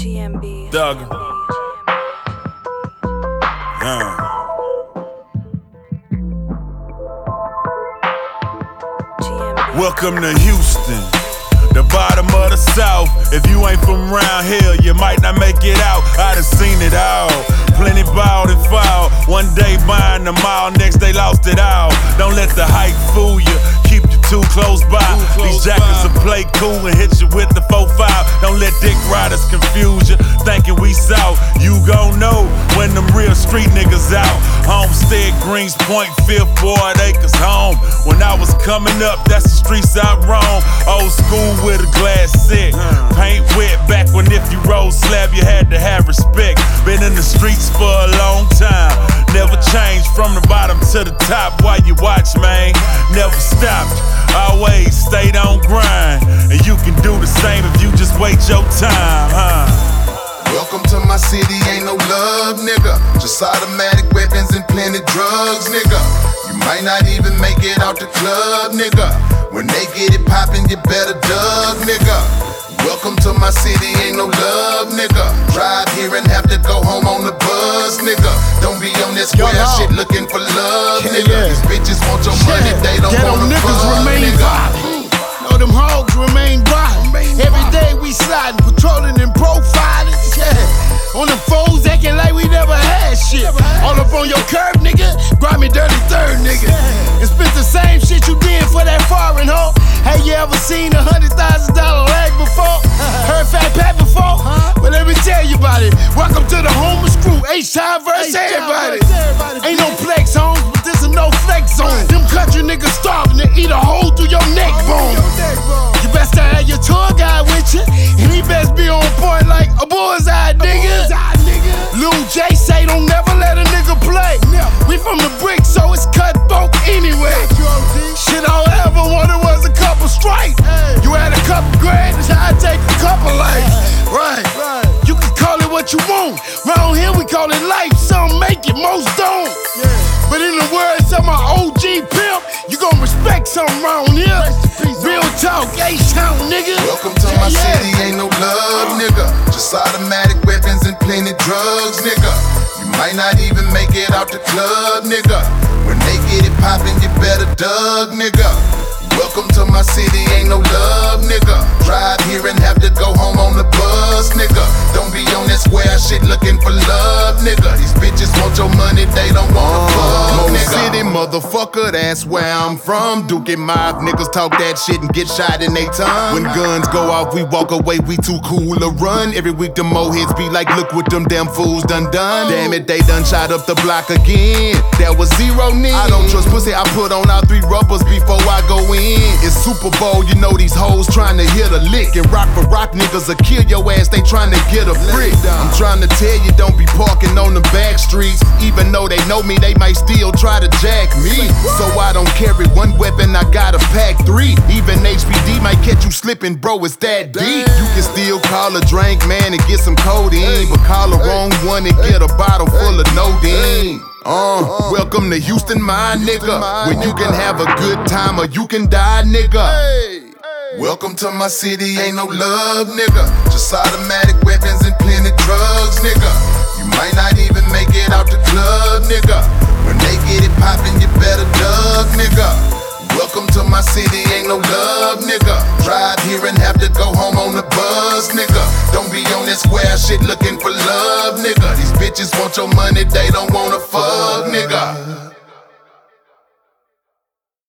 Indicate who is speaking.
Speaker 1: GMB.
Speaker 2: Doug. Welcome to Houston, the bottom of the South. If you ain't from around here, you might not make it out. I done seen it all. Plenty balled and fouled. One day buying the mall, next day lost it all. Don't let the hype fool you. Keep you too close by. These jackets will play cool and hit you with the 4-5. Don't let dick riders confuse you, thinking we south. You gon' know when them real street niggas out. Homestead, Greens Point, Fifth Ward, Acres home. When I was coming up, that's the streets I roam. Old school with a glass set, paint wet. Back when if you roll slab, you had to have respect. Been in the streets for a long time. Never changed from the bottom to the top. While you watch, man, never stopped. Always stayed on grind, and you can do the same if you just wait your time, huh?
Speaker 3: Welcome to my city, ain't no love, nigga. Just automatic weapons and plenty drugs, nigga. You might not even make it out the club, nigga. When they get it poppin', you better duck, nigga. Welcome to my city, ain't no love, nigga. Drive here and have to go home on the bus, nigga. Don't be on that square shit looking for love, nigga. These bitches want your money, they don't want to fuck, nigga.
Speaker 4: Know them hogs remain violent. Every day we sliding, patrolling and profiling. Yeah. On them foes acting like we never had shit. All up on your curb, nigga. Grimy dirty third, nigga. And spent the same shit you did for that foreign hoe. Hey, you ever seen $100,000 lag before? Heard Fat Pat before? Well, let me tell you about it. Welcome to the home of screw. H-Time versus everybody. Ain't no flex homes, but this a no flex zone. Them country niggas starving to eat a hole through your neck bone. You best to have your tour guide with you, and he best be on point like a bullseye, nigga. Lil J say don't never let a nigga play. We from the brick, so it's cutthroat anyway. Shit all I ever wanted was a couple straight. You had a couple grand, that's how I take a couple life. Right. You can call it what you want. Round here we call it life. Some make it, most don't. But in the words of my OG pimp, you gon' respect something round here. Real talk, H-Town, nigga.
Speaker 3: Welcome to my city, ain't no love, nigga. Just automatic weapons and plenty drugs, nigga. You might not even make it out the club, nigga. When they get it poppin', you better duck, nigga. Welcome to my city, ain't no love, nigga. Drive here and have to go home on the bus, nigga. Don't be on that square shit looking for love, nigga. These bitches want your money, they don't wanna fuck, nigga.
Speaker 5: City, motherfucker, that's where I'm from. Duke and Mob niggas talk that shit and get shot in they tongue. When guns go off, we walk away, we too cool to run. Every week the moheads be like, look what them damn fools done. Damn it, they done shot up the block again. There was zero need. I don't trust pussy, I put on all 3 rubbers before I go in. It's Super Bowl, you know these hoes trying to hit a lick. And rock for rock niggas will kill your ass, they trying to get a brick. I'm trying to tell you, don't be parking on the back streets. Even though they know me, they might still try to jack me. So I don't carry one weapon, I gotta pack 3. Even HPD might catch you slipping, bro, it's that deep. You can still call a drink, man, and get some codeine. But call the wrong one and get a bottle full of Nodine. Welcome to Houston, my nigga. Where you can have a good time or you can die, nigga.
Speaker 3: Welcome to my city, ain't no love, nigga. Just automatic weapons and plenty drugs, nigga. You might not even make it out the club, nigga. When they get it poppin', you better duck, nigga. Welcome to my city, ain't no love, nigga. Drive here and have to go home on the bus, nigga. Don't be on that square shit looking for love, nigga. These bitches want your money, they don't wanna fuck, nigga.